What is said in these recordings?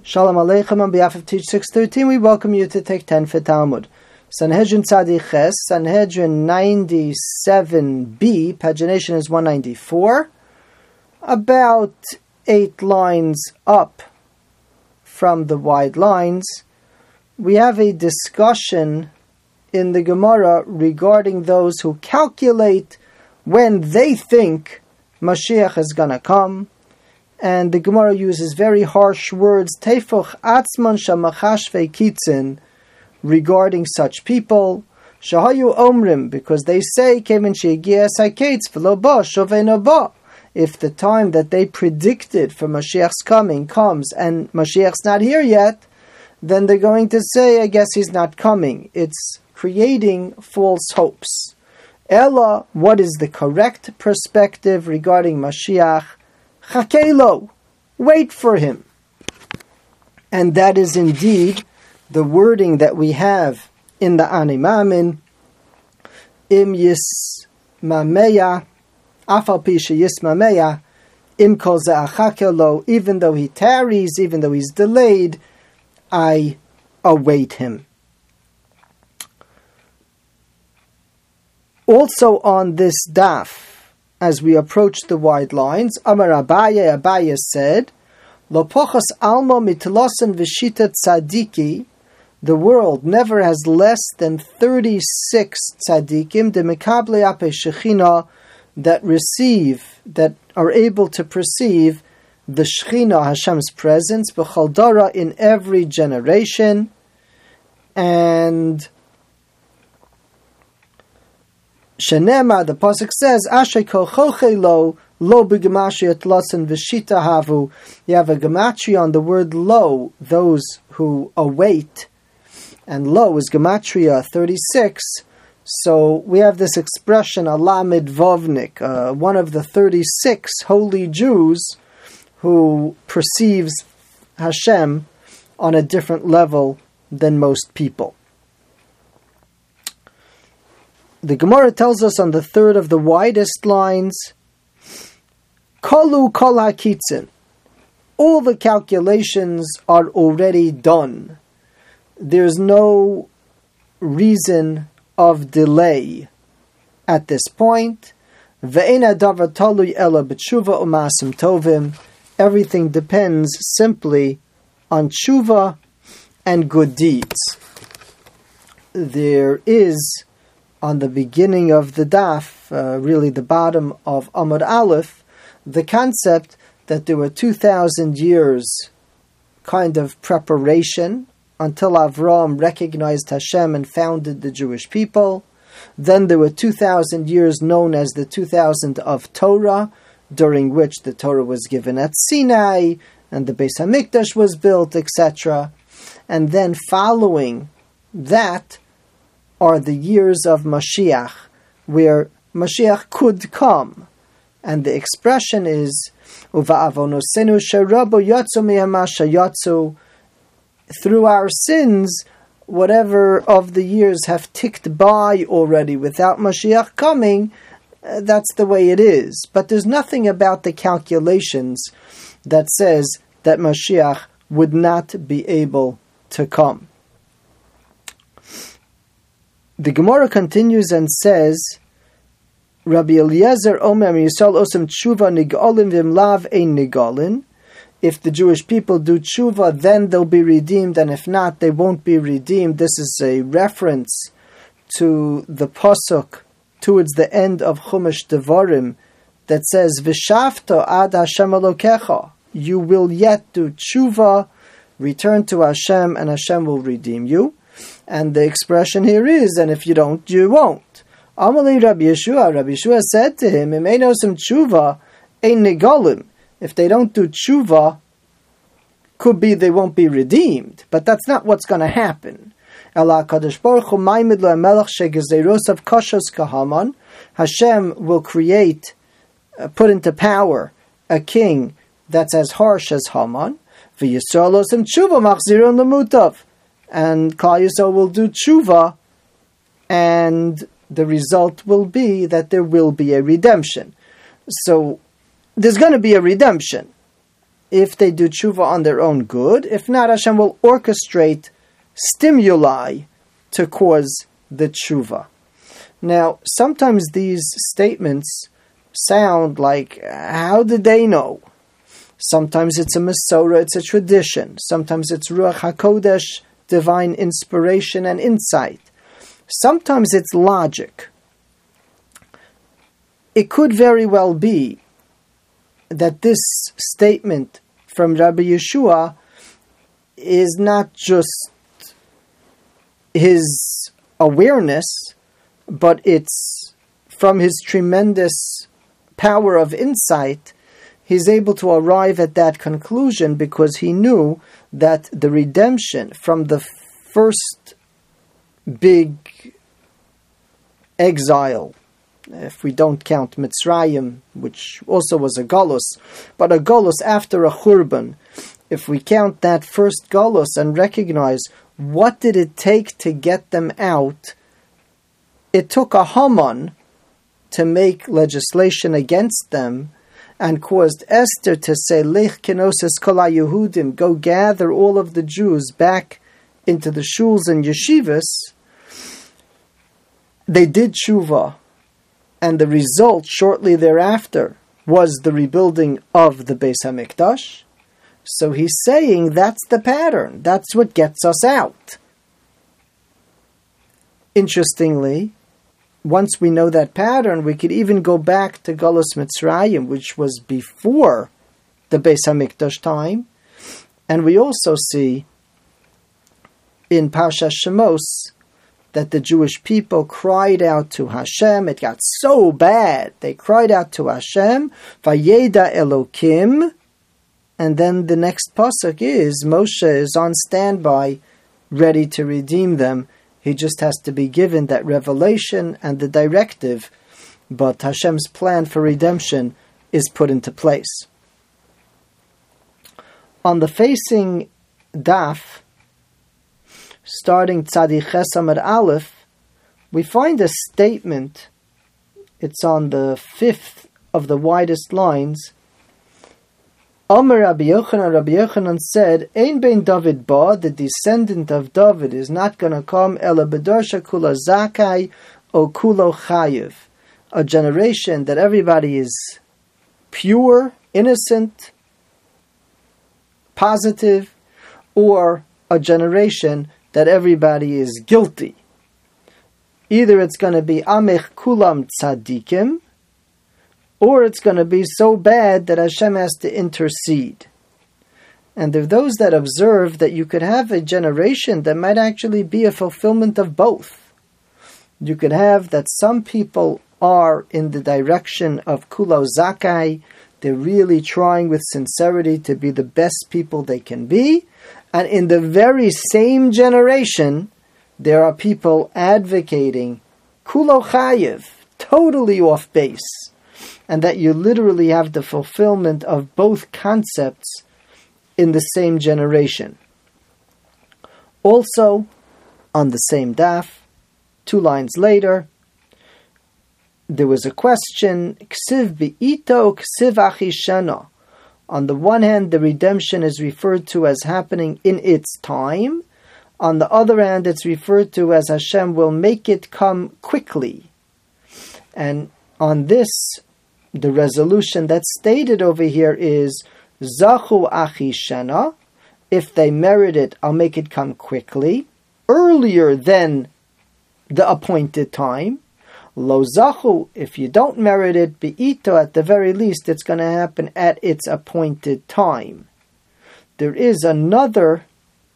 Shalom Aleichem. On behalf of Teach 613, we welcome you to take 10 for Talmud. Sanhedrin Tzadik Ches, Sanhedrin 97b, pagination is 194. About 8 lines up from the wide lines, we have a discussion in the Gemara regarding those who calculate when they think Mashiach is going to come. And the Gemara uses very harsh words, Teifuch atzman shamachashvei kitzin, regarding such people. Shahayu omrim, because they say, Kemen she'egia sakeitz v'lo ba shoveno ba. If the time that they predicted for Mashiach's coming comes and Mashiach's not here yet, then they're going to say, I guess he's not coming. It's creating false hopes. Ella, what is the correct perspective regarding Mashiach? Chakelo, wait for him. And that is indeed the wording that we have in the Ani Maamin, Im Yismameya, Afal Pi Sheyismameya, Im Kol Ze'achakelo, even though he tarries, even though he's delayed, I await him. Also on this daf, as we approach the wide lines, Amar Abaye said, Lo pochas almo mitlosen v'shita tzadiki, the world never has less than 36 tzadikim, de mekable ape shechina, that are able to perceive the Shechina, Hashem's presence, b'chol dara, in every generation, and Shenema, the pasuk says, Asher kochoche lo b'gematria tlosen v'shita havu. You have a gematria on the word lo, those who await, and lo is gematria 36. So we have this expression, Allah midvovnik, one of the 36 holy Jews who perceives Hashem on a different level than most people. The Gemara tells us on the third of the widest lines, Kolu kol hakitzin. All the calculations are already done. There's no reason of delay at this point. Ve'ena davar talui ela b'tshuva u'masim tovim. Everything depends simply on tshuva and good deeds. There is, on the beginning of the daf, really the bottom of Amud Aleph, the concept that there were 2,000 years kind of preparation until Avraham recognized Hashem and founded the Jewish people. Then there were 2,000 years known as the 2,000 of Torah, during which the Torah was given at Sinai, and the Beis HaMikdash was built, etc. And then following that are the years of Mashiach, where Mashiach could come. And the expression is, Uva'avonosenu sherabo yatsu mi'amasha yatsu. Through our sins, whatever of the years have ticked by already without Mashiach coming, that's the way it is. But there's nothing about the calculations that says that Mashiach would not be able to come. The Gemara continues and says, Rabbi Eliezer Omer Yisrael Osem Tshuva Nigolim Vimlav Ein Nigolin. If the Jewish people do tshuva, then they'll be redeemed, and if not, they won't be redeemed. This is a reference to the pasuk towards the end of Chumash Devarim that says, V'shavto ad Hashem Elokecha. You will yet do tshuva, return to Hashem, and Hashem will redeem you. And the expression here is, and if you don't, you won't. Amalei Rabbi Yeshua said to him, Imenosim tshuva ein nigolim. If they don't do tshuva, could be they won't be redeemed. But that's not what's going to happen. Hashem will create, put into power, a king that's as harsh as Haman. And Klal Yisrael will do tshuva, and the result will be that there will be a redemption. So there's going to be a redemption. If they do tshuva on their own, good. If not, Hashem will orchestrate stimuli to cause the tshuva. Now, sometimes these statements sound like, how did they know? Sometimes it's a Masorah, it's a tradition. Sometimes it's Ruach HaKodesh, divine inspiration and insight. Sometimes it's logic. It could very well be that this statement from Rabbi Yeshua is not just his awareness, but it's from his tremendous power of insight. He's able to arrive at that conclusion because he knew that the redemption from the first big exile, if we don't count Mitzrayim, which also was a Golus, but a Golus after a Churban, if we count that first Golus and recognize what did it take to get them out, it took a Haman to make legislation against them and caused Esther to say, Lech kenosis kol Yehudim, go gather all of the Jews back into the shuls and yeshivas. They did tshuva, and the result shortly thereafter was the rebuilding of the Beis HaMikdash. So he's saying that's the pattern. That's what gets us out. Interestingly, once we know that pattern, we could even go back to Galus Mitzrayim, which was before the Beis HaMikdash time. And we also see in Parshat Shemos that the Jewish people cried out to Hashem. It got so bad. They cried out to Hashem, Vayeda Elokim. And then the next pasuk is, Moshe is on standby, ready to redeem them. He just has to be given that revelation and the directive, but Hashem's plan for redemption is put into place. On the facing daf, starting Tzaddik Ches Amud Aleph, we find a statement. It's on the fifth of the widest lines. Omer Rabbi Yochanan said, Ein ben David ba, the descendant of David is not going to come, Ela bedarsha kula zakai o kulo chayiv, a generation that everybody is pure, innocent, positive, or a generation that everybody is guilty. Either it's going to be amech kulam tzadikim, or it's going to be so bad that Hashem has to intercede. And there are those that observe that you could have a generation that might actually be a fulfillment of both. You could have that some people are in the direction of Kulo Zakai, they're really trying with sincerity to be the best people they can be, and in the very same generation, there are people advocating Kulo Chayiv, totally off base. And that you literally have the fulfillment of both concepts in the same generation. Also, on the same daf, 2 lines later, there was a question, Ksiv bi'ito, ksiv achishana. On the one hand, the redemption is referred to as happening in its time. On the other hand, it's referred to as Hashem will make it come quickly. And on this, the resolution that's stated over here is Zachu Achishana. If they merit it, I'll make it come quickly, earlier than the appointed time. Lo Zachu, if you don't merit it, Be'ito, at the very least, it's going to happen at its appointed time. There is another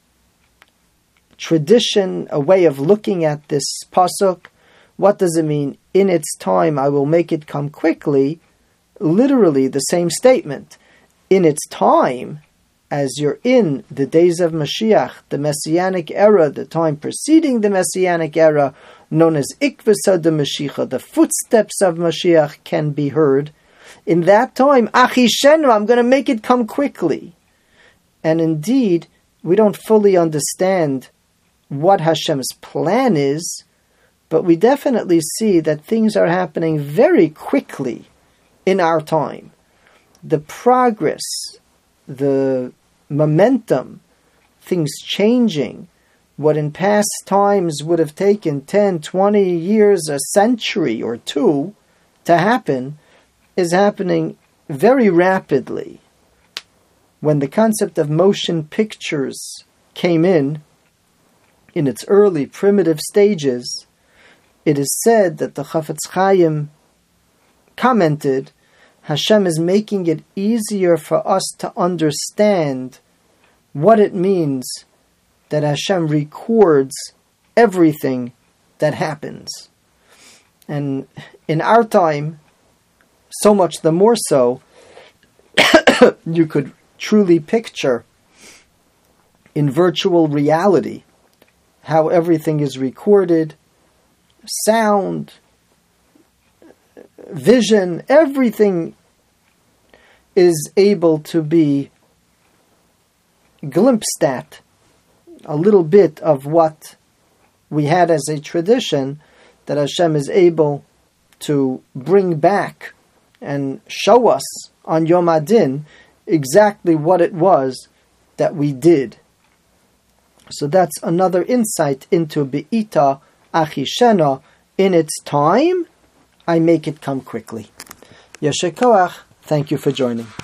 tradition, a way of looking at this pasuk. What does it mean? In its time, I will make it come quickly. Literally the same statement. In its time, as you're in the days of Mashiach, the Messianic era, the time preceding the Messianic era, known as Ikvasa de Mashiach, the footsteps of Mashiach can be heard. In that time, Achishenu, I'm going to make it come quickly. And indeed, we don't fully understand what Hashem's plan is, but we definitely see that things are happening very quickly in our time. The progress the momentum, things changing, what in past times would have taken 10, 20 years, a century or two to happen, is happening very rapidly. When the concept of motion pictures came in its early primitive stages, it is said that the Chafetz Chaim commented, Hashem is making it easier for us to understand what it means that Hashem records everything that happens. And in our time, so much the more so, you could truly picture in virtual reality how everything is recorded, sound, vision, everything is able to be glimpsed at, a little bit of what we had as a tradition that Hashem is able to bring back and show us on Yom Adin exactly what it was that we did. So that's another insight into Be'ita Achishena. In its time, I make it come quickly. Yasher Koach, thank you for joining.